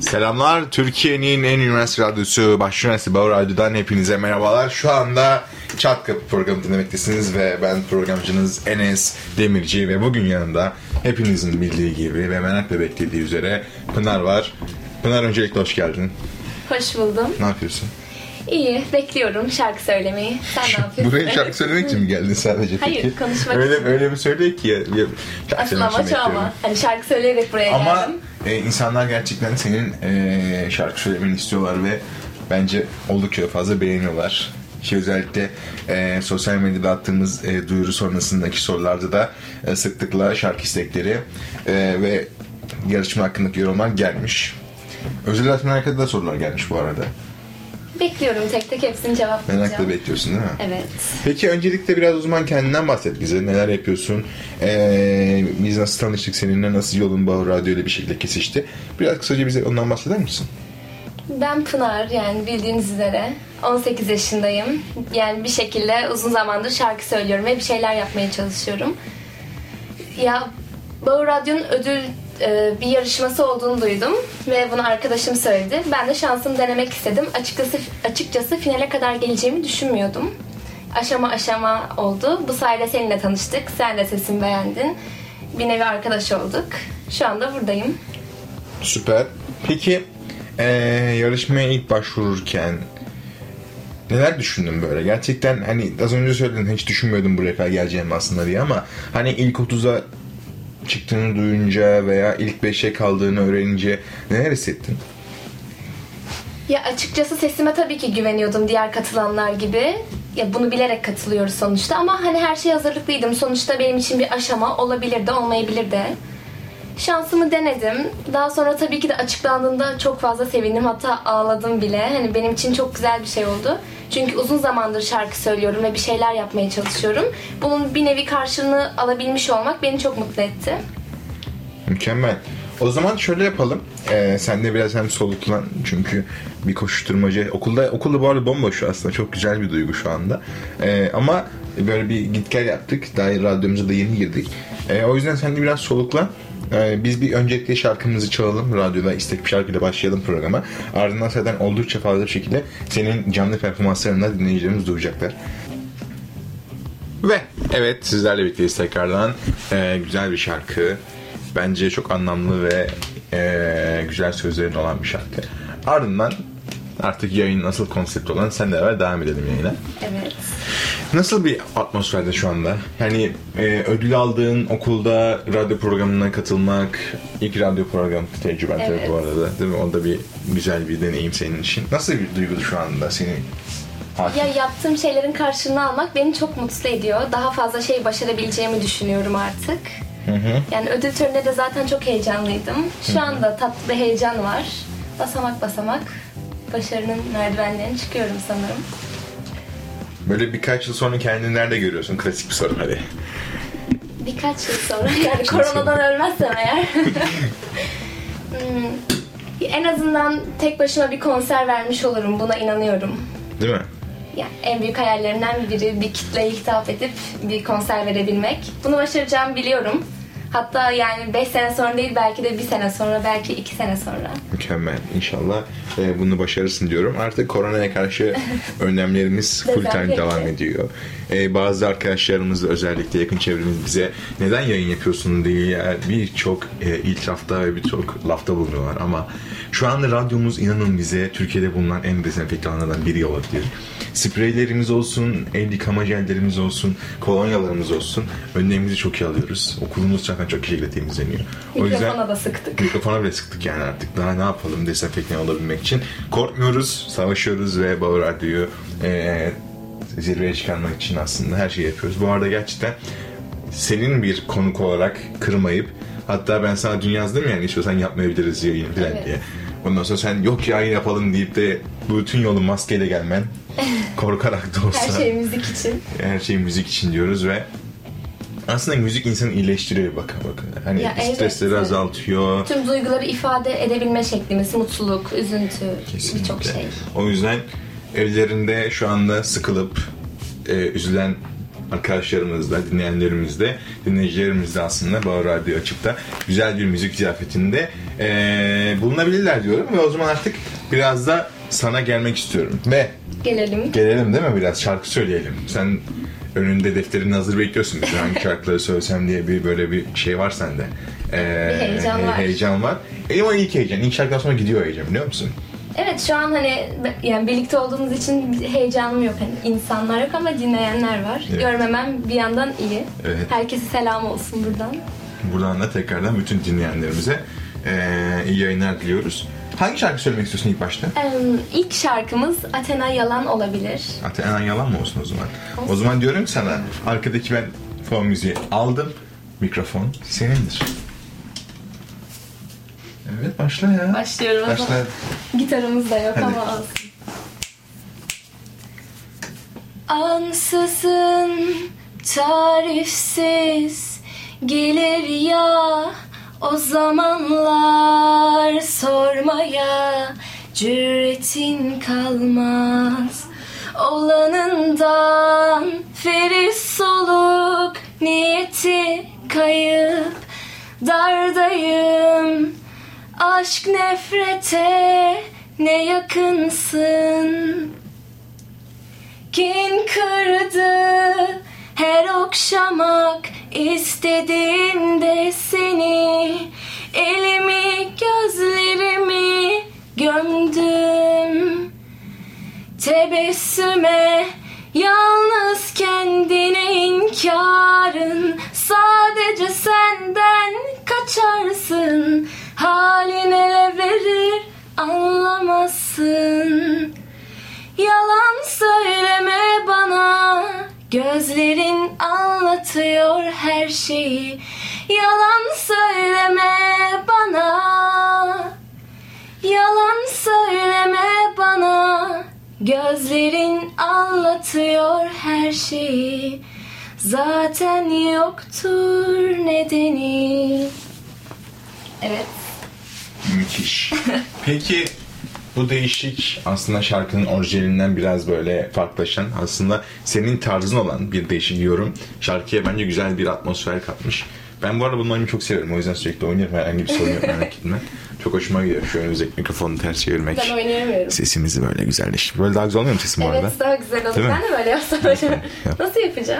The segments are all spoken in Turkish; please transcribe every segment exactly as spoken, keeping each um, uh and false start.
Selamlar, Türkiye'nin en üniversite radyosu Bahçeşehir Üniversitesi Bauer Radyo'dan hepinize merhabalar. Şu anda Çat Kapı programı dinlemektesiniz ve ben programcınız Enes Demirci ve bugün yanımda hepinizin bildiği gibi ve merakla beklediği üzere Pınar var. Pınar, öncelikle hoş geldin. Hoş buldum. Ne yapıyorsun? İyi, bekliyorum şarkı söylemeyi. Sen ne yapıyorsun? Buraya şarkı söylemek için mi geldin sadece? Hayır, peki? konuşmak öyle, için. Öyle bir söyle ki ya. Aslında amaç o ama. Hani şarkı söyleyerek buraya ama, geldim. Ama e, insanlar gerçekten senin e, şarkı söylemeni istiyorlar ve bence oldukça fazla beğeniyorlar. Ki özellikle e, sosyal medyada attığımız e, duyuru sonrasındaki sorularda da e, sıklıkla şarkı istekleri e, ve yarışma hakkındaki yorumlar gelmiş. Özel hayatımla alakalı da sorular gelmiş bu arada. Bekliyorum, tek tek hepsini cevaplayacağım. Merakla bekliyorsun değil mi? Evet. Peki öncelikle biraz o zaman kendinden bahset bize. Neler yapıyorsun? Ee, biz nasıl tanıştık seninle? Nasıl yolun Bauer Radyo ile bir şekilde kesişti? Biraz kısaca bize ondan bahseder misin? Ben Pınar, yani bildiğiniz üzere on sekiz yaşındayım. Yani bir şekilde uzun zamandır şarkı söylüyorum ve bir şeyler yapmaya çalışıyorum. Ya Bauer Radyo'nun ödül bir yarışması olduğunu duydum ve bunu arkadaşım söyledi. Ben de şansımı denemek istedim. Açıkçası, açıkçası finale kadar geleceğimi düşünmüyordum. Aşama aşama oldu. Bu sayede seninle tanıştık. Sen de sesimi beğendin. Bir nevi arkadaş olduk. Şu anda buradayım. Süper. Peki ee, yarışmaya ilk başvururken neler düşündün böyle? Gerçekten hani az önce söyledin, hiç düşünmüyordum buraya kadar geleceğimi aslında diye, ama hani ilk otuza çıktığını duyunca veya ilk beşe kaldığını öğrenince neler hissettin? Ya açıkçası sesime tabii ki güveniyordum diğer katılanlar gibi. Ya bunu bilerek katılıyoruz sonuçta ama hani her şeye hazırlıklıydım. Sonuçta benim için bir aşama olabilir de olmayabilir de. Şansımı denedim. Daha sonra tabii ki de açıklandığında çok fazla sevindim. Hatta ağladım bile. Hani benim için çok güzel bir şey oldu. Çünkü uzun zamandır şarkı söylüyorum ve bir şeyler yapmaya çalışıyorum. Bunun bir nevi karşılığını alabilmiş olmak beni çok mutlu etti. Mükemmel. O zaman şöyle yapalım. Ee, sen de biraz hem soluklan, çünkü bir koşuşturmacı. Okulda okulda bu arada bomboş aslında. Çok güzel bir duygu şu anda. Ee, ama böyle bir git gel yaptık. Daha radyomuza da yeni girdik. Ee, o yüzden sen de biraz soluklan. Ee, biz bir öncelikle şarkımızı çalalım. Radyoda istek bir şarkıyla başlayalım programa. Ardından zaten oldukça fazla bir şekilde senin canlı performanslarını dinleyicilerimiz duyacaklar. Ve evet, sizlerle birlikteyiz tekrardan. Ee, güzel bir şarkı. Bence çok anlamlı ve e, güzel sözlerin olan bir şarkı. Ardından artık yayının asıl konsepti olan sen de ver devam edelim yayına. Evet. Nasıl bir atmosferde şu anda? Yani e, ödül aldığın okulda radyo programına katılmak, ilk radyo programı tecrüben evet. tabii bu arada, değil mi? Onda bir güzel bir deneyim senin için. Nasıl bir duygu şu anda senin? Hakim. Ya yaptığım şeylerin karşılığını almak beni çok mutlu ediyor. Daha fazla şey başarabileceğimi düşünüyorum artık. Hı hı. Yani ödül töreninde de zaten çok heyecanlıydım. Şu hı hı. anda tatlı bir heyecan var. Basamak basamak başarının merdivenlerine çıkıyorum sanırım. Böyle birkaç yıl sonra kendini nerede görüyorsun? Klasik bir soru hadi. Birkaç yıl sonra, yani koronadan ölmezsem eğer. hmm, en azından tek başıma bir konser vermiş olurum. Buna inanıyorum. Değil mi? Yani en büyük hayallerimden biri bir kitleye hitap edip bir konser verebilmek. Bunu başaracağımı biliyorum. Hatta yani beş sene sonra değil, belki de bir sene sonra, belki iki sene sonra. Mükemmel. İnşallah e, bunu başarırsın diyorum. Artık koronaya karşı önlemlerimiz full time devam ediyor. E, bazı arkadaşlarımız da, özellikle yakın çevremiz, bize neden yayın yapıyorsun diye birçok e, itirafta ve birçok lafta bulunuyorlar. Ama şu anda radyomuz, inanın bize, Türkiye'de bulunan en dezenfektanlardan biri olabilir. Spreylerimiz olsun, el yıkama jellerimiz olsun, kolonyalarımız olsun, önlemimizi çok iyi alıyoruz. Okulumuz zaten çok iyi şekilde temizleniyor. O mikrofona yüzden, da sıktık. Mikrofona bile sıktık yani artık. Daha ne yapalım dezenfektan olabilmek için. Korkmuyoruz, savaşıyoruz ve Bauer Radyo'yu e, zirveye çıkarmak için aslında her şeyi yapıyoruz. Bu arada gerçekten senin bir konuk olarak kırmayıp, hatta ben sana dün yazdım yani, istiyorsan yapmayabiliriz yayını falan evet. diye. Ondan sonra sen yok yayın yapalım deyip de bütün yolu maskeyle gelmen, korkarak da olsa. Her şey müzik için. Her şey müzik için diyoruz ve aslında müzik insanı iyileştiriyor, bakın bakın. Hani ya stresleri evet. azaltıyor. Tüm duyguları ifade edebilme şeklimiz, mutluluk, üzüntü, birçok şey. O yüzden evlerinde şu anda sıkılıp e, üzülen arkadaşlarımız da, dinleyenlerimiz de, dinleyicilerimiz de aslında Bağır Radyo açıp da güzel bir müzik ziyafetinde ee, bulunabilirler diyorum. Ve o zaman artık biraz da sana gelmek istiyorum. Ve Gelelim. Gelelim değil mi? Biraz şarkı söyleyelim. Sen önünde defterini hazır bekliyorsun. Şu hangi şarkıları söylesem diye bir böyle bir şey var sende. Ee, bir heyecan var. Heyecan var. E ama ilk heyecan. İlk şarkıdan sonra gidiyor heyecan, biliyor musun? Evet, şu an hani yani birlikte olduğumuz için heyecanım yok. Hani insanlar yok ama dinleyenler var. Evet. Görmemem bir yandan iyi. Evet. Herkese selam olsun buradan. Buradan da tekrardan bütün dinleyenlerimize e, iyi yayınlar diliyoruz. Hangi şarkı söylemek istiyorsun ilk başta? Ee, ilk şarkımız Athena Yalan olabilir. Athena Yalan mı olsun o zaman? Olsun. O zaman diyorum ki sana, arkadaki ben fon müziği aldım. Mikrofon senindir. Evet, başla ya. Başlıyorum. Başla. Gitarımız da yok. Hadi. Ama olsun. Ansızın, tarifsiz gelir ya o zamanlar, sormaya cüretin kalmaz. Olanından feris soluk, niyeti kayıp, dardayım. Aşk nefrete ne yakınsın. Kin kırdı her okşamak istediğimde seni. Elimi gözlerimi gömdüm tebessüme. Yalnız kendine inkarın, sadece senden kaçarsın. Halin ele verir anlamazsın. Yalan söyleme bana, gözlerin anlatıyor her şeyi. Yalan söyleme bana, yalan söyleme bana, gözlerin anlatıyor her şeyi. Zaten yoktur nedeni. Evet. Müthiş. Peki bu değişik, aslında şarkının orijinalinden biraz böyle farklılaşan, aslında senin tarzın olan bir değişik yorum şarkıya bence güzel bir atmosfer katmış. Ben bu arada bunları çok severim, o yüzden sürekli oynuyorum, herhangi bir sorun yok, merak etme. Çok hoşuma gidiyor şu önümüzdeki mikrofonu ters çevirmek. Ben oynayamıyorum. Sesimizi böyle güzelleştirmek. Böyle daha güzel olmuyor mu sesim bu evet, arada? Evet, daha güzel olur. Ben de böyle yapsam acaba. Yap. Nasıl yapacağım?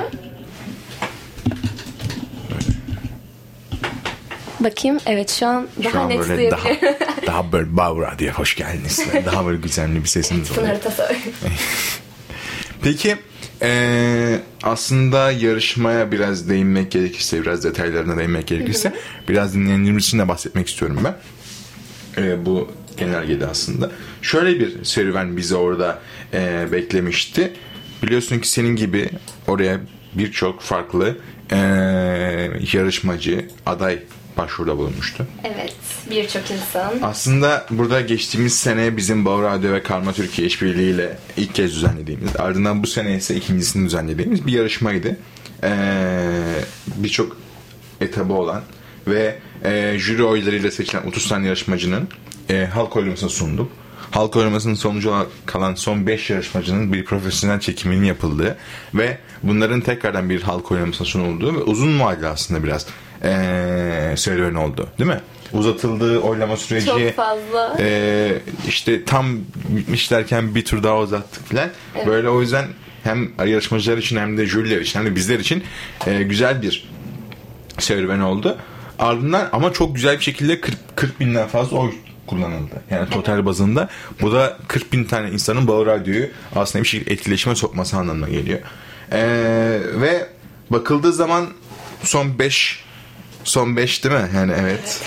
Bakayım, evet şu an daha şu an net böyle daha, daha böyle Bağır Radyo'ya hoş geldiniz. Daha böyle güzel bir sesimiz oluyor. Pınar'ı tasarım. Peki ee, aslında yarışmaya biraz değinmek gerekirse, biraz detaylarına değinmek gerekirse, biraz dinleyenlerimiz için de bahsetmek istiyorum ben. Ee, bu genelgede aslında. Şöyle bir serüven bizi orada ee, beklemişti. Biliyorsun ki senin gibi oraya birçok farklı ee, yarışmacı, aday başvuruda bulunmuştu. Evet, birçok insan. Aslında burada geçtiğimiz sene bizim Bağır Radyo ve Karma Türkiye işbirliğiyle ilk kez düzenlediğimiz, ardından bu sene ise ikincisini düzenlediğimiz bir yarışmaydı. Ee, birçok etabı olan ve e, jüri oylarıyla seçilen otuz tane yarışmacının e, halk oylamasını sunduk. Halk oylamasının sonucu olarak kalan son beş yarışmacının bir profesyonel çekiminin yapıldığı ve bunların tekrardan bir halk oylamasına sunulduğu ve uzun vadeli aslında biraz Ee, serüven oldu, değil mi? Uzatıldığı oylama süreci çok fazla. E, işte tam bitmiş derken bir tur daha uzattık falan. Evet. Böyle o yüzden hem yarışmacılar için hem de jüriler için hem de bizler için e, güzel bir serüven oldu. Ardından ama çok güzel bir şekilde kırk, kırk binden fazla oy kullanıldı. Yani total evet. bazında. Bu da kırk bin tane insanın Bağır Radyo'yu aslında bir şekilde etkileşime sokması anlamına geliyor. E, ve bakıldığı zaman son beş Son beş değil mi? Yani evet.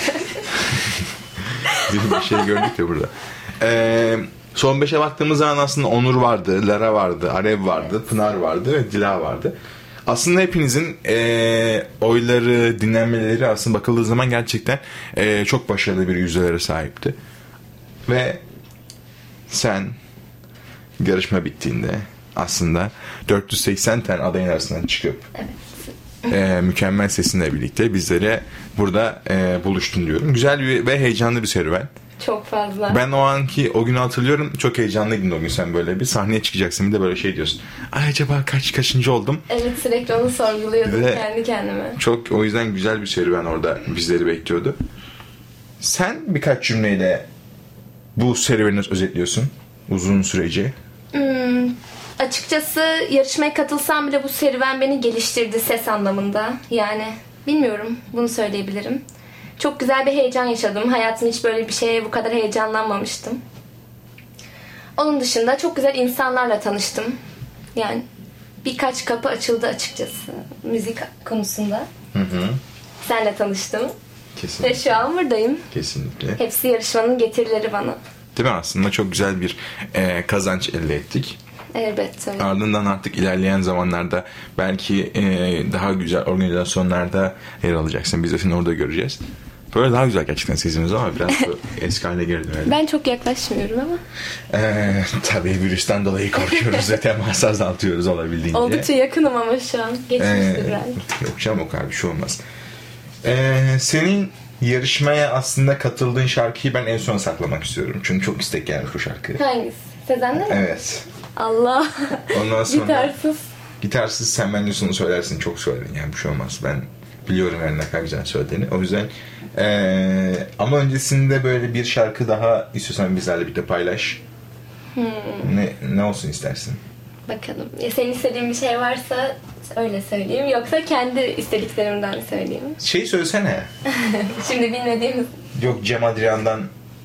bir şey gördük ya burada. Ee, son beşe baktığımız zaman aslında Onur vardı, Lara vardı, Alev vardı, Pınar vardı ve Dila vardı. Aslında hepinizin e, oyları, dinlenmeleri aslında bakıldığı zaman gerçekten e, çok başarılı bir yüzdelere sahipti. Ve sen yarışma bittiğinde aslında dört yüz seksen tane adayın arasından çıkıp evet. Ee, mükemmel sesinle birlikte bizlere burada e, buluştun diyorum. Güzel bir ve heyecanlı bir serüven. Çok fazla. Ben o anki o günü hatırlıyorum. Çok heyecanlıydın o gün, sen böyle bir sahneye çıkacaksın. Bir de böyle şey diyorsun. Ay acaba kaç kaçıncı oldum? Evet, sürekli onu sorguluyordum Ve kendi kendime. Çok, o yüzden güzel bir serüven orada bizleri bekliyordu. Sen birkaç cümleyle bu serüveni özetliyorsun. Uzun süreci. Hmm, açıkçası yarışmaya katılsam bile bu serüven beni geliştirdi ses anlamında. Yani bilmiyorum, bunu söyleyebilirim. Çok güzel bir heyecan yaşadım. Hayatımda hiç böyle bir şeye bu kadar heyecanlanmamıştım. Onun dışında çok güzel insanlarla tanıştım. Yani birkaç kapı açıldı açıkçası müzik konusunda. Hı hı. Senle tanıştım. Kesinlikle. Ve şu an buradayım. Kesinlikle. Hepsi yarışmanın getirileri bana. Değil mi? Aslında çok güzel bir e, kazanç elde ettik. Elbette öyle. Ardından artık ilerleyen zamanlarda belki e, daha güzel organizasyonlarda yer alacaksın. Biz de seni orada göreceğiz. Böyle daha güzel gerçekten sesimiz ama biraz eski haline geri dönelim. Ben çok yaklaşmıyorum ama. Ee, tabii virüsten dolayı korkuyoruz ve temas azaltıyoruz olabildiğince. Oldukça yakınım ama şu an. Geçmiştir Ee, biraz. yok canım, o kadar bir şey olmaz. Ee, senin yarışmaya aslında katıldığın şarkıyı ben en son saklamak istiyorum. Çünkü çok istek gelmiş bu şarkı. Hangisi? Sezen'de mi? Evet. Allah. Ondan sonra Gitarsız. Gitarsız sen bence sonu söylersin. Çok söyledin yani, bir şey olmaz. Ben biliyorum yani ne kadar güzel söylediğini. O yüzden ee, ama öncesinde böyle bir şarkı daha istiyorsan bizlerle birlikte paylaş. Hmm. Ne, ne olsun istersin? Bakalım. Ya senin istediğin bir şey varsa öyle söyleyeyim. Yoksa kendi istediklerimden söyleyeyim. Şey söylesene. Şimdi bilmediğimiz. Yok, Cem Adrian'dan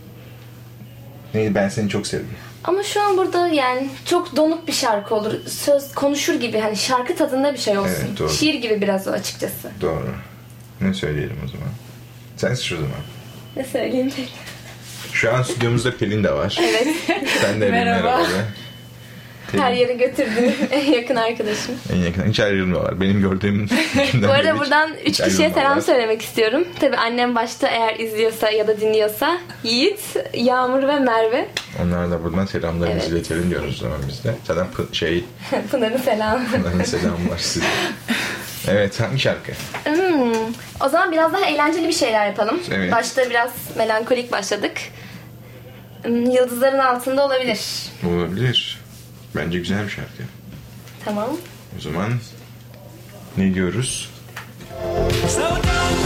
neydi, ben seni çok sevdim. Ama şu an burada yani çok donuk bir şarkı olur. Söz konuşur gibi, hani şarkı tadında bir şey olsun. Evet, doğru. Şiir gibi biraz o açıkçası. Doğru. Ne söyleyelim o zaman? Sen şu zaman. Ne söyleyeyim? Şu an stüdyomuzda Pelin de var. Evet. Sen de Merhaba. merhaba. Pelin, Her yere götürdüğüm en yakın arkadaşım. en yakın. Hiç ayrılmıyorlar. Benim gördüğüm günden Bu arada beri buradan hiç- üç hiç kişiye selam ayrılmıyorlar. söylemek istiyorum. Tabii annem başta, eğer izliyorsa ya da dinliyorsa. Yiğit, Yağmur ve Merve. Onlara da buradan selamlarımızı Evet. iletelim diyoruz o zaman biz de. Zaten p- şey, Pınar'ın selamı. onların selamı var size. Evet, hangi şarkı? Hmm. O zaman biraz daha eğlenceli bir şeyler yapalım. Evet. Başta biraz melankolik başladık. Hmm, Yıldızların altında olabilir. Olabilir. Bence güzel bir şarkı. Tamam. O zaman ne diyoruz? So don't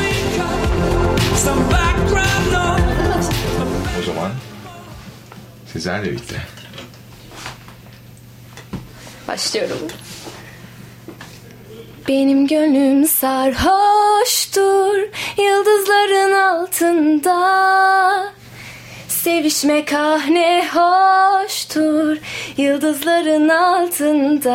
become some background noise. O zaman sizlerle birlikte. Başlıyorum. Benim gönlüm sarhoştur yıldızların altında. Sevişmek ah ne hoştur yıldızların altında.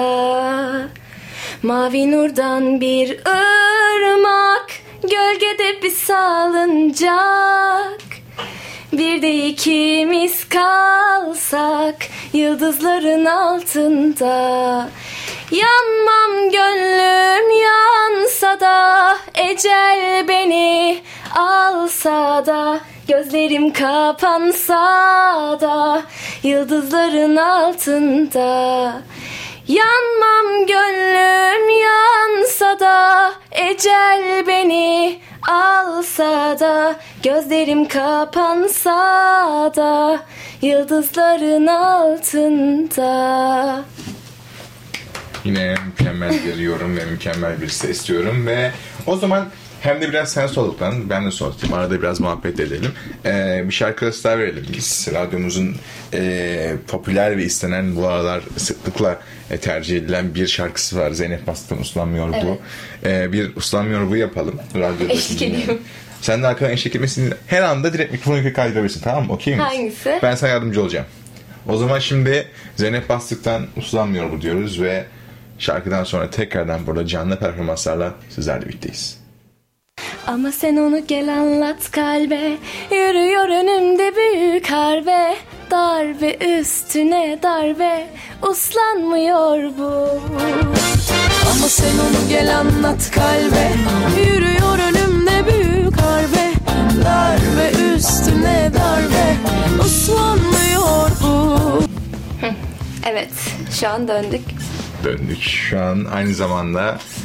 Mavi nurdan bir ırmak, gölgede bir salıncak. Bir de ikimiz kalsak yıldızların altında. Yanmam gönlüm yansa da, ecel beni alsa da, gözlerim kapansa da yıldızların altında. Yanmam gönlüm yansa da, ecel beni alsa da, gözlerim kapansa da yıldızların altında. Yine mükemmel bir yorum ve mükemmel bir ses diyorum ve o zaman hem de biraz sen soluklan, ben de soluklayayım. Arada biraz muhabbet edelim. Ee, bir şarkı arası daha verelim biz. Radyomuzun e, popüler ve istenen, bu aralar sıklıkla e, tercih edilen bir şarkısı var. Zeynep Bastık'ın Uslanmıyor Bu. Evet. Ee, bir Uslanmıyor Bu yapalım. Radyoda Eşlik edeyim. Sen de arkadan eşlik etmesini her anda direkt mikrofonu kaydırabilirsin, tamam mı? Okey miyiz? Hangisi? Ben sana yardımcı olacağım. O zaman şimdi Zeynep Bastık'tan Uslanmıyor Bu diyoruz ve şarkıdan sonra tekrardan burada canlı performanslarla sizlerle birlikteyiz. Ama sen onu gel anlat kalbe. Yürüyor önümde büyük harbe. Darbe üstüne darbe, uslanmıyor bu. Ama sen onu gel anlat kalbe. Yürüyor önümde büyük harbe. Darbe üstüne darbe, uslanmıyor bu. Evet, şu an döndük. Döndük. Şu an aynı zamanda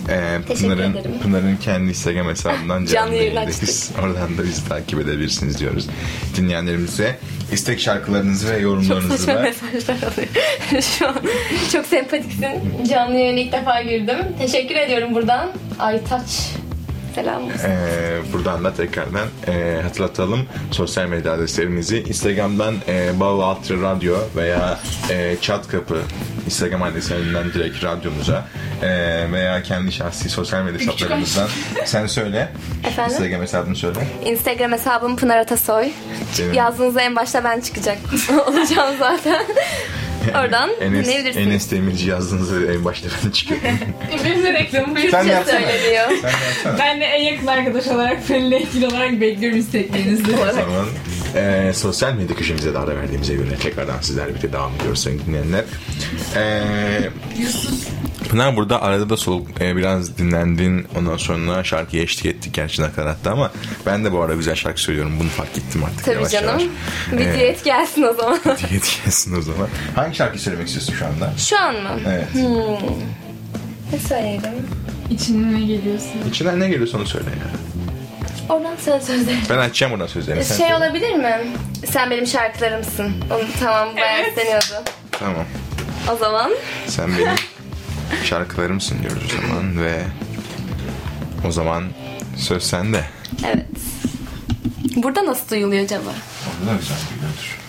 Ee, Teşekkür Pınar'ın, ederim. Pınar'ın kendi Instagram hesabından canlı Canlı yayın yayındayız. açtık. Oradan da bizi takip edebilirsiniz diyoruz. Dinleyenlerimize istek şarkılarınızı ve Çok yorumlarınızı saçma da mesajlar alıyor. Şu an çok sempatiksin. Canlı yayına ilk defa girdim. Teşekkür ediyorum buradan. Aytaç. Selam olsun. Ee, buradan da tekrardan e, hatırlatalım sosyal medya adreslerimizi. Instagram'dan e, Bağlı Altı Radyo veya e, Çat Kapı Instagram adreslerinden direkt radyomuza e, veya kendi şahsi sosyal medya hesaplarımızdan sen söyle. Efendim? Instagram hesabını söyle. Instagram hesabım Pınar Atasoy. Benim- Yazdığınızda en başta ben çıkacak olacağım zaten. Oradan Enes, dinleyebilirsiniz. Enes Demirci yazdığınızda en başta ben çıkıyorum. Benim de reklamı bir Sen Türkçe yapsana. söyleniyor. Sen yapsana. Ben de en yakın arkadaş olarak Pelin'le ilgili olarak bekliyorum isteklerinizi. O zaman e, sosyal medya köşemize de ara verdiğimize göre tekrardan sizlerle birlikte devam ediyoruz sayın dinleyenler. E, Pınar burada arada da soluk e, biraz dinlendin, ondan sonra şarkıya eşlik ettik gerçi nakaratlı ama ben de bu arada güzel şarkı söylüyorum, bunu fark ettim artık Tabii yavaş canım. yavaş. Bir E, diyet gelsin o zaman. Diyet gelsin o zaman. Hangi şarkıyı söylemek istiyorsun şu anda? Şu an mı? Evet. Ne söyleyeyim? İçinden ne geliyorsun? İçinden ne geliyorsa onu söyle ya. Oradan söz sözleri. Ben açacağım oradan sözlerini. Sen Şey söyle. olabilir mi? Sen benim şarkılarımsın. Onu tamam bayağı isteniyordu. Tamam. O zaman Sen benim şarkılarımsın diyoruz o zaman ve o zaman söz sende. evet. Burada nasıl duyuluyor acaba? Orada da güzel duyuluyordur.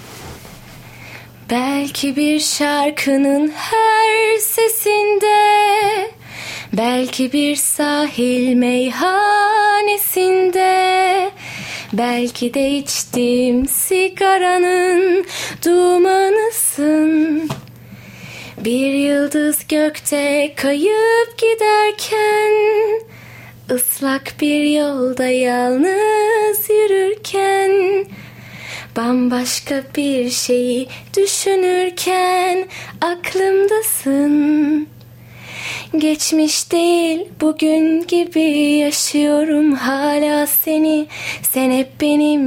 Belki bir şarkının her sesinde, belki bir sahil meyhanesinde, belki de içtiğim sigaranın dumanısın. Bir yıldız gökte kayıp giderken, ıslak bir yolda yalnız yürürken, bambaşka bir şeyi düşünürken aklımdasın. Geçmiş değil bugün gibi yaşıyorum hala seni, sen hep benim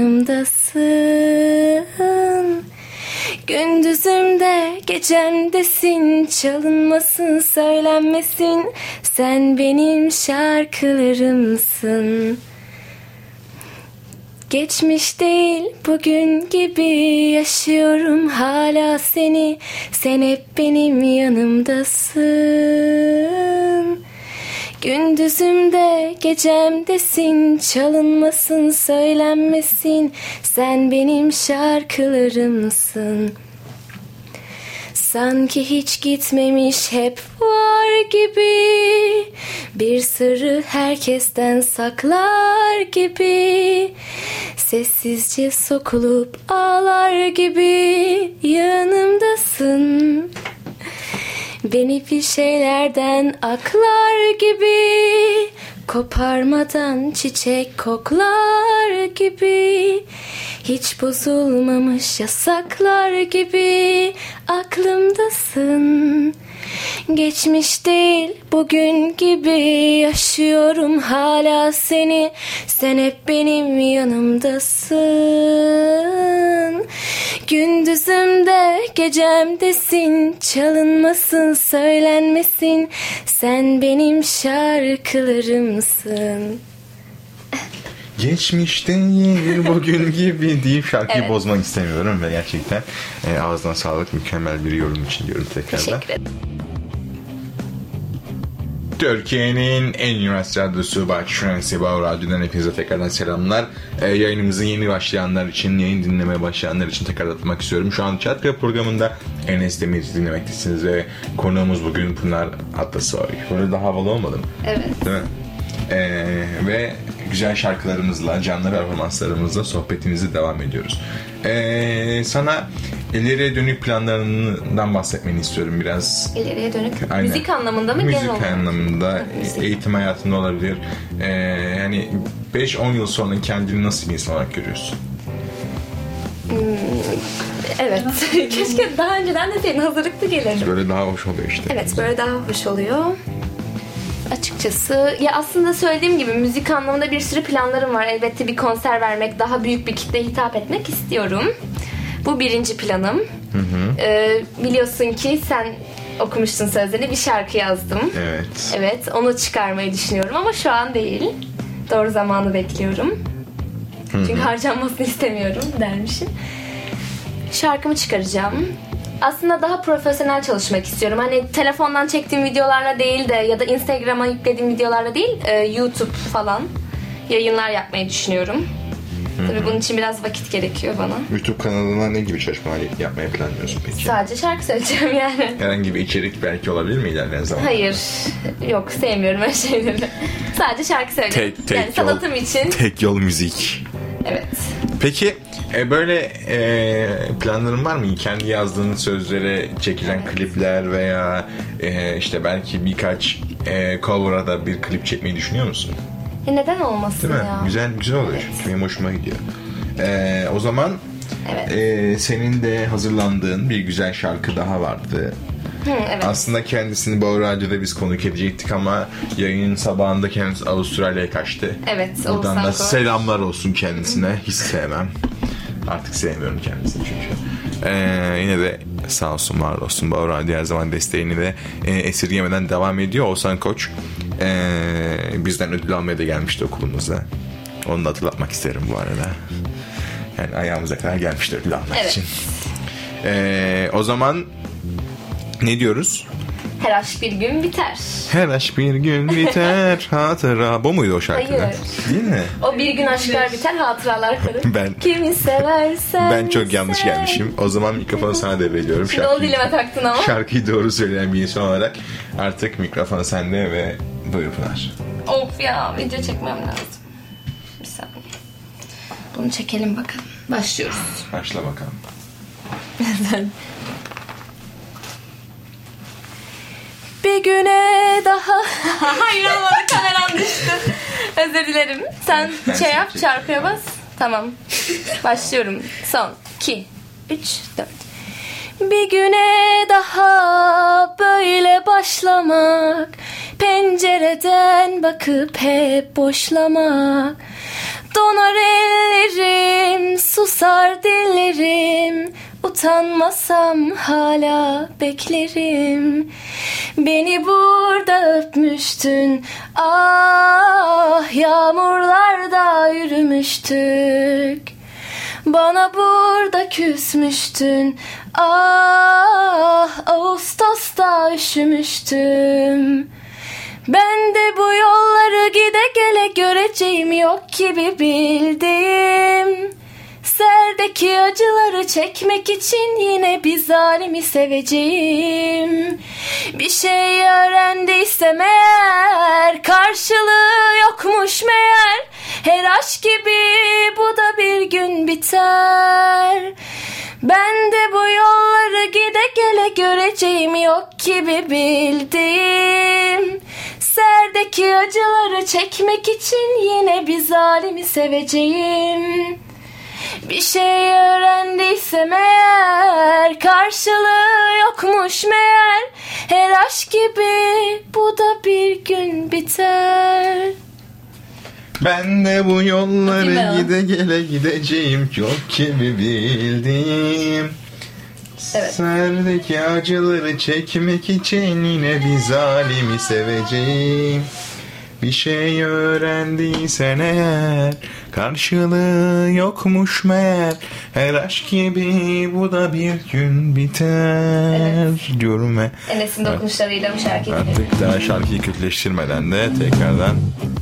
yanımdasın. Gündüzümde gecemdesin, çalınmasın söylenmesin, sen benim şarkılarımsın. Geçmiş değil bugün gibi yaşıyorum hala seni, sen hep benim yanımdasın. Gündüzümde gecemdesin, çalınmasın söylenmesin, sen benim şarkılarımsın. Sanki hiç gitmemiş hep var gibi, bir sırrı herkesten saklar gibi, sessizce sokulup ağlar gibi yanımdasın. Beni bir şeylerden aklar gibi, koparmadan çiçek koklar gibi, hiç bozulmamış yasaklar gibi aklımdasın. Geçmiş değil bugün gibi yaşıyorum hala seni, sen hep benim yanımdasın. Gündüzümde gecemdesin, çalınmasın söylenmesin, sen benim şarkılarımsın. Geçmiş değil bugün gibi deyip şarkıyı Evet. bozmak istemiyorum ve gerçekten e, ağzına sağlık, mükemmel bir yorum için diyorum tekrardan. Teşekkür ederim. Türkiye'nin en üniversite radyosu Bahçeşehir Bağ Radyo'dan hepinize tekrardan selamlar. Ee, yayınımızı yeni başlayanlar için, yayın dinlemeye başlayanlar için tekrar atmak istiyorum. Şu an Çatkaya programında Enes Demirci dinlemektesiniz ve konuğumuz bugün Pınar Atasoy. Böyle daha havalı olmadı mı? Evet. Değil mi? Ee, ve güzel şarkılarımızla, canlı performanslarımızla sohbetimize devam ediyoruz. Ee, sana ileriye dönük planlarından bahsetmeni istiyorum biraz. İleriye dönük. Aynen. Müzik anlamında mı? Müzik genel olarak? anlamında, müzik. eğitim hayatında olabilir. Ee, yani beş on yıl sonra kendini nasıl bir insan olarak görüyorsun? Evet. Keşke daha önceden de senin hazırlıklı gelirdim. Böyle daha hoş oluyor işte. Evet, böyle daha hoş oluyor. Açıkçası ya aslında söylediğim gibi müzik anlamında bir sürü planlarım var. Elbette bir konser vermek, daha büyük bir kitleye hitap etmek istiyorum. Bu birinci planım. Hı hı. Ee, biliyorsun ki sen okumuştun sözlerini. Bir şarkı yazdım. Evet. Evet, onu çıkarmayı düşünüyorum ama şu an değil. Doğru zamanı bekliyorum. Çünkü harcanmasını istemiyorum dermişim. Şarkımı çıkaracağım. Aslında daha profesyonel çalışmak istiyorum. Hani telefondan çektiğim videolarla değil de ya da Instagram'a yüklediğim videolarla değil, e, YouTube falan yayınlar yapmayı düşünüyorum. Tabii bunun için biraz vakit gerekiyor bana. YouTube kanalına ne gibi çalışmalar yapmayı planlıyorsun peki? Sadece şarkı söyleyeceğim yani. Herhangi bir içerik belki olabilir mi ilerleyen zamanlarda? Hayır. Yok, sevmiyorum öyle şeyleri. Sadece şarkı söyleyeceğim. Tek, tek yani yol, sanatım için. Tek yol müzik. Evet. Peki e, böyle e, planların var mı? Kendi yazdığın sözlere çekilen evet. klipler veya e, işte belki birkaç e, cover'a da bir klip çekmeyi düşünüyor musun? E neden olmasın Değil mi? ya? Güzel güzel oluyor evet. Çünkü benim hoşuma gidiyor. E, o zaman evet. e, senin de hazırlandığın bir güzel şarkı daha vardı. Hı, evet. Aslında kendisini Bau Radyo'da biz konuk edecektik ama yayının sabahında kendisi Avustralya'ya kaçtı. Evet. Buradan da koş. selamlar olsun kendisine. Hiç sevmem. Artık sevmiyorum kendisini çünkü. Ee, yine de sağ olsun, var olsun. Bau Radyo her zaman desteğini de e, esirgemeden devam ediyor. Oğuzhan Koç e, bizden ödül almaya da gelmişti okulumuza. Onu da hatırlatmak isterim bu arada. Yani ayağımıza kadar gelmişti ödül almak evet. için. E, o zaman ne diyoruz? Her aşk bir gün biter. Her aşk bir gün biter hatıra. Bu muydu o şarkı? Hayır. Değil mi? O bir gün aşklar biter, hatıralar kalır. Ben, Kimi seversen Ben çok yanlış sen. gelmişim. O zaman mikrofonu sana devrediyorum. Şimdi o dilime taktın ama. Şarkıyı doğru söyleyen bir insan olarak artık mikrofon sende ve buyur Pınar. Of ya, video çekmem lazım. Bir saniye. Bunu çekelim bakalım. Başlıyoruz. Başla bakalım. Bir güne daha... Hayır olmadı, kameram düştü. Özür dilerim. Sen Ben şey yap, çekeyim. şarkıya bas. Tamam. Başlıyorum. Son. iki, üç, dört. Bir güne daha böyle başlamak, pencereden bakıp hep boşlamak. Donar ellerim, susar dillerim, utanmasam hala beklerim. Beni burada öpmüştün, ah yağmurlarda yürümüştük. Bana burada küsmüştün, ah Ağustos'ta üşümüştüm. Ben de bu yolları gide gele göreceğim yok gibi bildim. Serdeki acıları çekmek için yine bir zalimi seveceğim. Bir şey öğrendiysem eğer, karşılığı yokmuş meğer. Her aşk gibi bu da bir gün biter. Ben de bu yolları gide gele göreceğim yok gibi bildim. Serdeki acıları çekmek için yine bir zalimi seveceğim. Bir şey öğrendiysem eğer, karşılığı yokmuş meğer. Her aşk gibi bu da bir gün biter. Ben de bu yolları gide gele gideceğim çok gibi bildim. Evet. Serdeki acıları çekmek için yine bir zalimi seveceğim. Bir şey öğrendiysen eğer, karşılığı yokmuş meğer. Her aşk gibi bu da bir gün biter, evet. diyorum ve Enes'in dokunuşlarıyla bu şarkıyı artık daha şarkıyı kötüleştirmeden de tekrardan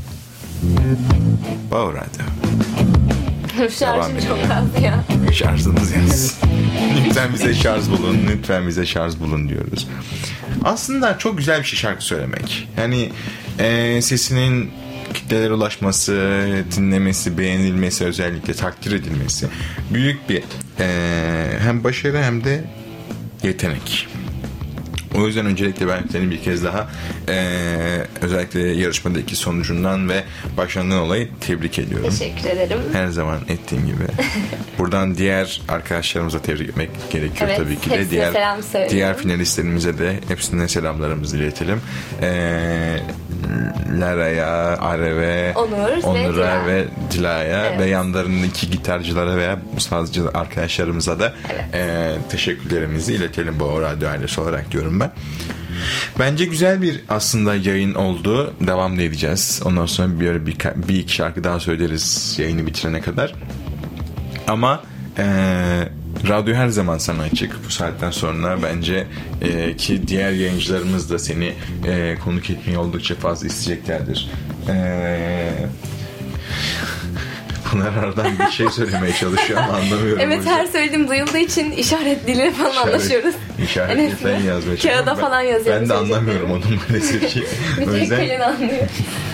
Bau Radyo. Şarjım çok az ya. Şarjınız yaz. Lütfen bize şarj bulun, lütfen bize şarj bulun diyoruz. Aslında çok güzel bir şey şarkı söylemek. Yani e, sesinin kitlelere ulaşması, dinlemesi, beğenilmesi, özellikle takdir edilmesi büyük bir e, hem başarı hem de yetenek. O yüzden öncelikle ben seni bir kez daha e, özellikle yarışmadaki sonucundan ve başarından dolayı tebrik ediyorum. Teşekkür ederim. Her zaman ettiğim gibi. Buradan diğer arkadaşlarımıza tebrik etmek gerekiyor evet, tabii ki de. Diğer, diğer finalistlerimize de hepsine selamlarımızı iletelim. Ee, Lara'ya, Arev'e, Onur Onur'a ve ve Dila'ya Evet. ve yanlarındaki iki gitarcılara veya sazcı arkadaşlarımıza da e, teşekkürlerimizi iletelim bu radyo ailesi olarak diyorum ben. Bence güzel bir aslında yayın oldu. Devam da edeceğiz. Ondan sonra bir, bir, bir iki şarkı daha söyleriz yayını bitirene kadar. Ama e, radyo her zaman sana açık. Bu saatten sonra bence e, ki diğer yayıncılarımız da seni e, konuk etmeyi oldukça fazla isteyeceklerdir. Eee Pınar aradan bir şey söylemeye çalışıyor ama anlamıyorum. Evet, her söylediğim duyulduğu için işaret diliyle falan İşaret- anlaşıyoruz. İşaret Enes'le. falan yazmaya Kağıda çalışıyorum. falan Ben- yazıyorum. Ben de anlamıyorum onu maalesef ki. Bir O tek yüzden Pelin anlıyor.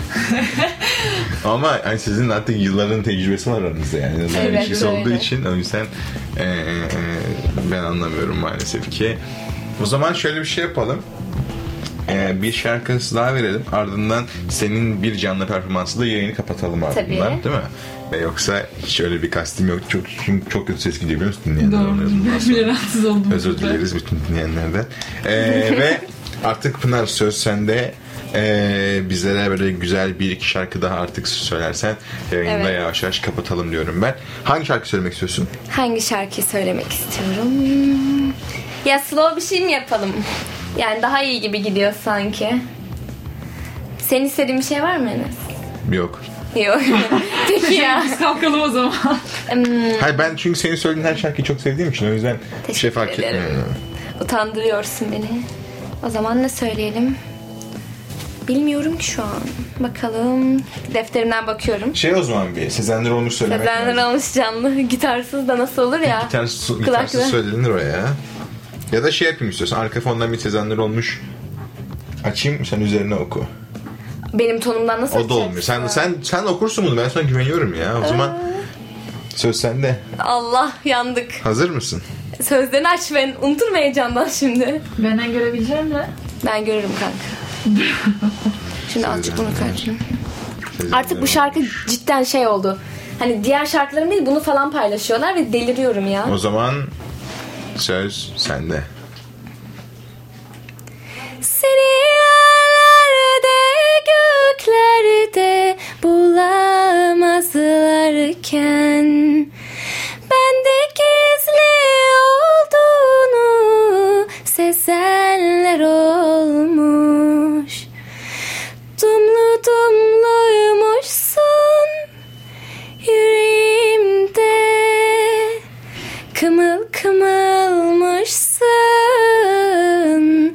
ama hani sizin artık yılların tecrübesi var aranızda yani. Yılların Evet, ilişkisi öyle. olduğu için o yüzden e, e, e, ben anlamıyorum maalesef ki. O zaman şöyle bir şey yapalım. E, bir şarkısı daha verelim. Ardından senin bir canlı performansı da yayını kapatalım ardından. Tabii. Değil mi? E, yoksa hiç öyle bir kastim yok. Çok, çünkü çok kötü ses gidiyor biliyor musun dinleyenler? Doğru. Ben bile rahatsız oldum. Özür dileriz bütün dinleyenlerden. E, ve artık Pınar söz sende. Ee, bizlere böyle güzel bir iki şarkı daha artık söylersen yayında Evet. yavaş yavaş kapatalım diyorum ben. Hangi şarkı söylemek istiyorsun? Hangi şarkıyı söylemek istiyorum? Ya slow bir şey mi yapalım? Yani daha iyi gibi gidiyor sanki. Senin istediğin bir şey var mı Enes? Yok. Yok. Peki ya. Biz kalkalım o zaman. Hmm, Hayır ben çünkü senin söylediğin her şarkıyı çok sevdiğim için o yüzden bir şey fark Teşekkür ederim. etmiyor. utandırıyorsun beni. O zaman ne söyleyelim? Bilmiyorum ki şu an. Bakalım. Defterimden bakıyorum. Şey o zaman bir Sezenler olmuş söylemek Sezenler lazım. olmuş canlı. Gitarsız da nasıl olur ya? Gitar, su, Kulaklı. gitarsız söylenir o ya. Ya da şey yapayım istiyorsan arka fondan bir Sezenler olmuş açayım sen üzerine oku. Benim tonumdan nasıl O da olmuyor. Sen sen sen okursun bunu ben sana güveniyorum ya. O zaman söz sende. Allah, yandık. Hazır mısın? Sözlerini aç, ben unuturum heyecandan şimdi. Benden görebileceğim mi? Ben görürüm kanka. Şimdi azıcık bunu kaçayım. Artık bu şarkı cidden şey oldu. Hani diğer şarkılarım değil, bunu falan paylaşıyorlar ve deliriyorum ya. O zaman söz sende. Seni yerlerde göklerde bulamazlarken bende gizli olduğunu sezenler olmuş. Dumlu dumluymuşsun yüreğimde, kımıl kımılmışsın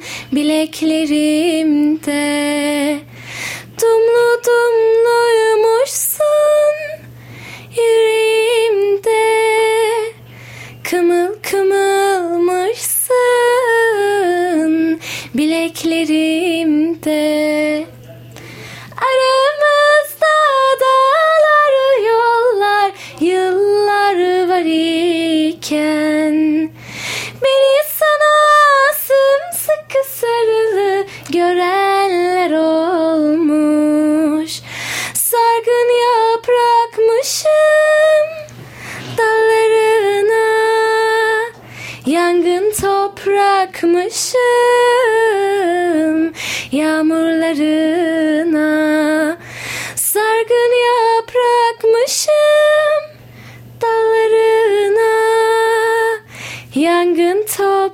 bileklerimde. Dumlu dumluymuşsun yüreğimde, kımıl kımılmışsın bileklerimde. Aramızda dağlar yollar yıllar var iken beni sana sımsıkı sarılı görenler olmuş. Sargın yaprakmışım dallarına, yangın toprakmışım yağmurlarına. Sargın yaprakmışım dallarına, yangın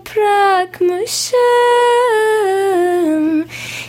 toprakmışım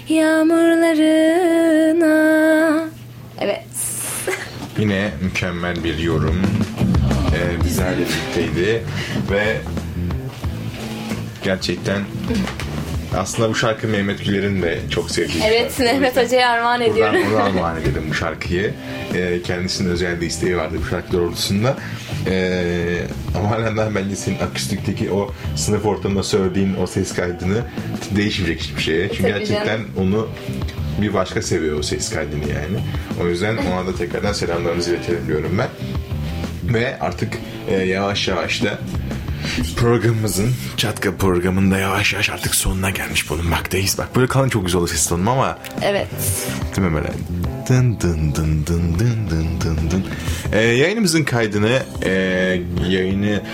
yağmurlarına. Evet. Yine mükemmel bir yorum. Ee, bizlerle birlikteydi ve gerçekten aslında bu şarkı Mehmet Güler'in de çok sevdiği bir Evet, şarkı. Mehmet Hoca'ya armağan Buradan ediyorum. ona armağan edelim bu şarkıyı. Ee, kendisinin özel bir isteği vardı bu şarkı doğrultusunda. Ee, ama halen daha bence senin akustikteki o sınıf ortamında söylediğin o ses kaydını değişmeyecek hiçbir şeye. Çünkü Tabii gerçekten canım. onu bir başka seviyor o ses kaydını yani. O yüzden ona da tekrardan selamlarımızı iletelim diyorum ben. Ve artık e, yavaş yavaş da programımızın, Çatka programında yavaş yavaş artık sonuna gelmiş bulunmaktayız. Bak böyle kalın çok güzel oldu ses tonum ama Evet. değil mi böyle? Dın dın dın dın dın dın dın dın. Ee, yayınımızın kaydını, e, yayını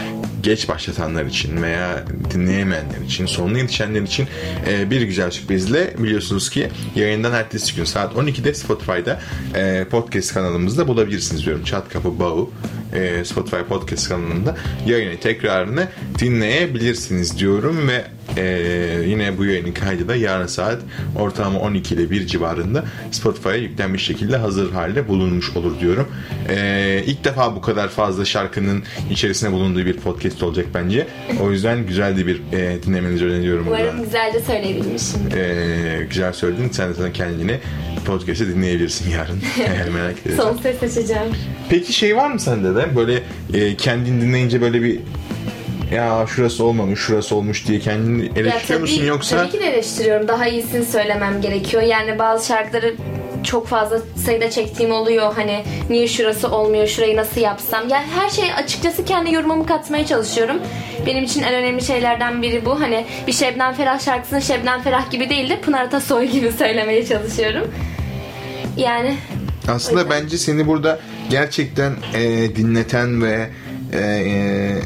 geç başlatanlar için veya dinleyemeyenler için, sonuna yetişenler için e, bir güzel sürprizle biliyorsunuz ki yayından ertesi gün saat on ikide Spotify'da e, podcast kanalımızda bulabilirsiniz diyorum. Çat Kapı Bağı e, Spotify podcast kanalında yayını tekrarını dinleyebilirsiniz diyorum ve e, yine bu yayının kaydı da yarın saat ortalama on iki ile bir civarında Spotify'a yüklenmiş şekilde hazır halde bulunmuş olur diyorum. E, ilk defa bu kadar fazla şarkının içerisinde bulunduğu bir podcast olacak bence. O yüzden güzel de bir e, dinlemenizi öneriyorum. Umarım buradan. güzelce söyleyebilmişim. E, güzel söyledin. Sen de sana kendini podcast'ı dinleyebilirsin yarın. Eğer merak edersen. Son ses açacağım. Peki şey var mı sende de böyle e, kendini dinleyince böyle bir ya şurası olmamış, şurası olmuş diye kendini eleştiriyor Ya tabii, musun yoksa? Tabii ki de eleştiriyorum. Daha iyisini söylemem gerekiyor. Yani bazı şarkıları çok fazla sayıda çektiğim oluyor. Hani niye şurası olmuyor, şurayı nasıl yapsam. Yani her şey açıkçası kendi yorumumu katmaya çalışıyorum. Benim için en önemli şeylerden biri bu. Hani bir Şebnem Ferah şarkısını Şebnem Ferah gibi değil de Pınar Atasoy gibi söylemeye çalışıyorum. Yani Aslında bence seni burada gerçekten e, dinleten ve e, e,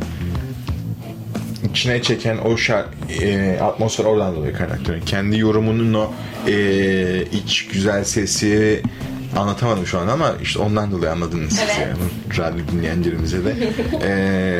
içine çeken o şar, e, atmosfer oradan dolayı kaynaklanıyor. Kendi yorumunun o e, iç güzel sesi anlatamadım şu an ama işte ondan dolayı anladınız Evet. siz yani. Radyo dinleyenlerimize de. e,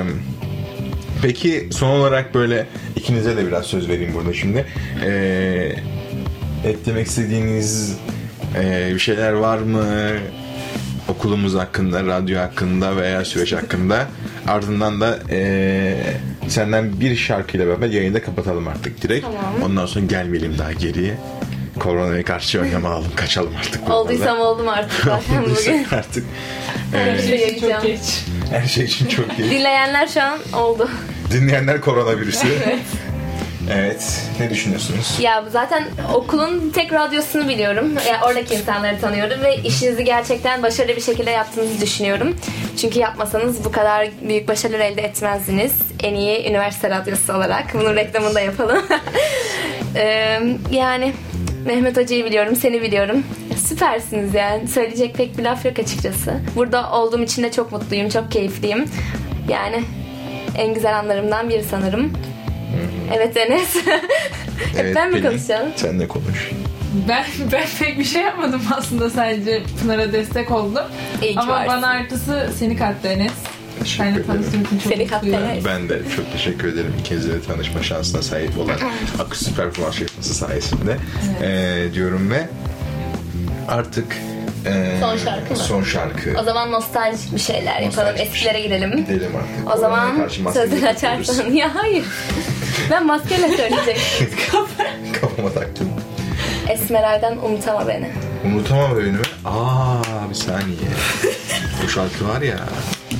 peki son olarak böyle ikinize de biraz söz vereyim burada şimdi. E, eklemek istediğiniz e, bir şeyler var mı? Okulumuz hakkında, radyo hakkında veya süreç hakkında. Ardından da e, senden bir şarkıyla beraber yayını da kapatalım artık direkt. Tamam. Ondan sonra gelmeyelim daha geriye. Koronaya karşı önlem alalım, kaçalım artık. buralarda. olduysam oldum artık zaten bugün. Olduysak artık. Her E, şey Çok yapacağım. geç. her şey için çok iyi. Dinleyenler şu an oldu. Dinleyenler koronavirüsü. Evet. Ne düşünüyorsunuz? Ya zaten okulun tek radyosunu biliyorum. Yani oradaki insanları tanıyorum ve işinizi gerçekten başarılı bir şekilde yaptığınızı düşünüyorum. Çünkü yapmasanız bu kadar büyük başarılar elde etmezdiniz. En iyi üniversite radyosu olarak. Bunun reklamını da yapalım. Ee, yani Mehmet Hoca'yı biliyorum, seni biliyorum. Süpersiniz yani. Söyleyecek pek bir laf yok açıkçası. Burada olduğum için de çok mutluyum, çok keyifliyim. Yani en güzel anlarımdan biri sanırım. Evet Enes. Hep ben mi Pelin, konuşacağım? sen de konuş. Ben, ben pek bir şey yapmadım aslında, sadece Pınar'a destek oldum. İyi ki Ama varsın. bana artısı seni kattı Enes. Teşekkür Seninle ederim. tanıştığım için çok Seni kattı mutluyum. Enes. Ben de çok teşekkür ederim ikinizle de tanışma şansına sahip olan akustik performans yapması sayesinde ee, diyorum ve artık ee, Son şarkı mı? Son şarkı. O zaman nostaljik bir şeyler yapalım. Nostaljik bir Eskilere gidelim. Gidelim artık. O Koronaya zaman karşı maskeyi sözünü takıyoruz. açarsan. Ya hayır. Ben maskeyle söyleyecektim. Kafama taktım. Esmeray'dan unutama beni. Unutamam önümü. Aa bir saniye. Bu şarkı var ya.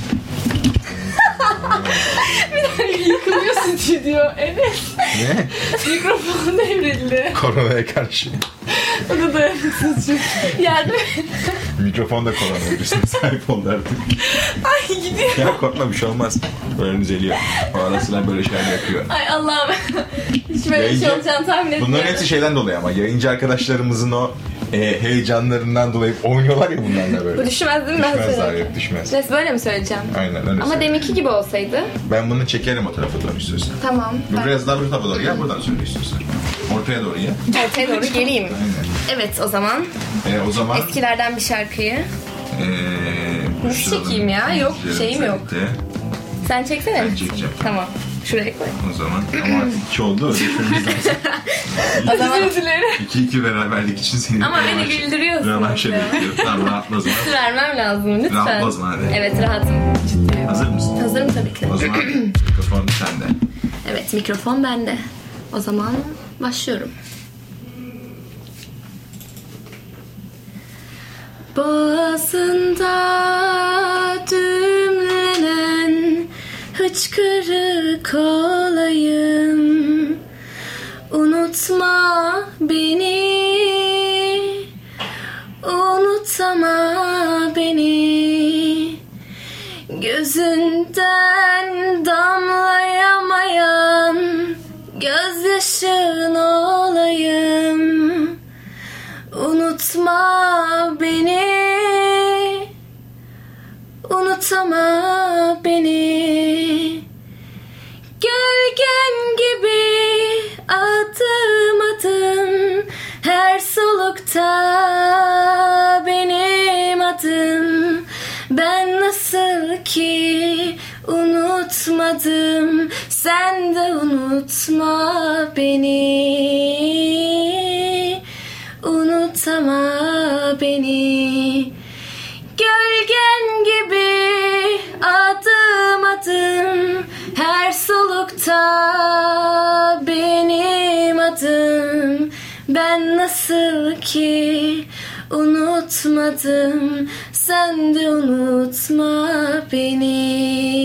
Yıkılıyor stüdyo Enes. Ne? Mikrofon devrildi. Koronaya karşı. O da dayanıksız çünkü. Yardım et. Mikrofon da koronavirüsüne sahip oldu artık. Ay gidiyor. Ya korkma bir şey olmaz. Böyle düzeliyor. O ara sıra böyle şeyler yapıyor. Ay Allah'ım. Hiç böyle bir şey Yayıncı- olacağını tahmin etmiyorum. Bunların hepsi şeyden dolayı ama yayıncı arkadaşlarımızın o e, heyecanlarından dolayı oynuyorlar ya bunlarla böyle. Bu düşmez değil mi? Ben Düşmezler söyleyeyim. yok düşmez. Neyse böyle mi söyleyeceğim? Aynen öyle. Ama söyle. deminki gibi olsaydı. Ben bunu çekerim o tarafa doğru istiyorsan. Tamam. Bu Biraz daha bu tarafa doğru gel buradan söyle istiyorsan. Ortaya doğru gel. Ortaya doğru geleyim. Aynen. Evet o zaman E, o zaman eskilerden bir şarkıyı. e, Nasıl şuradan çekeyim ya? Yok, izleyelim şeyim yok. birlikte. Sen çeksene. Ben çekeceğim. Tamam. Şuraya koy. O zaman ama artık iki oldu. Ödeşmemiz lazım. O zaman Özür dilerim. İki iki beraberlik için seni ama beni rövanş- güldürüyorsun. Rövanşa ya. bekliyor. Tamam rahatla o zaman. Vermem lazım lütfen. Rahatla o zaman hadi. Evet rahatım. Hazır mısın? Hazırım tabii ki. O zaman mikrofon sende. Evet mikrofon bende. O zaman başlıyorum. Boğazında düğümlenen hıçkırık olayım. Unutma beni, unutama beni. Gözünden damlayamayan gözyaşın olayım. Unutma beni, unutama beni. solukta benim adım. Ben nasıl ki unutmadım, sen de unutma beni. Unutama beni. Gölgen gibi adım adım, her solukta benim adım. Ben nasıl ki unutmadım, sen de unutma beni.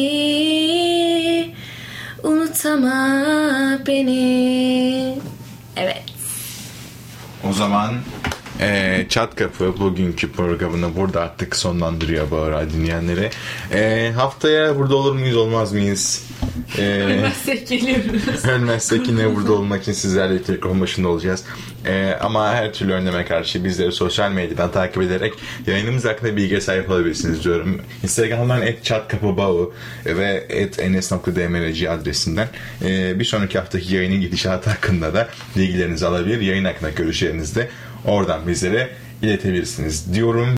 Unutama beni. Evet. O zaman e, Çat Kapı bugünkü programını burada artık sonlandırıyor Bağır Radyo dinleyenleri. E, haftaya burada olur muyuz olmaz mıyız? E, Ölmezsek geliyoruz. Ölmezsek yine burada olmak için sizlerle mikrofon başında olacağız. E, ama her türlü önleme karşı bizleri sosyal medyadan takip ederek yayınımız hakkında bilgiye sahip olabilirsiniz diyorum. Instagram'dan et çatkapıbağı ve et enes nokta d m r c adresinden e, bir sonraki haftaki yayının gidişatı hakkında da bilgilerinizi alabilir. Yayın hakkında görüşlerinizi de oradan bizlere iletebilirsiniz diyorum.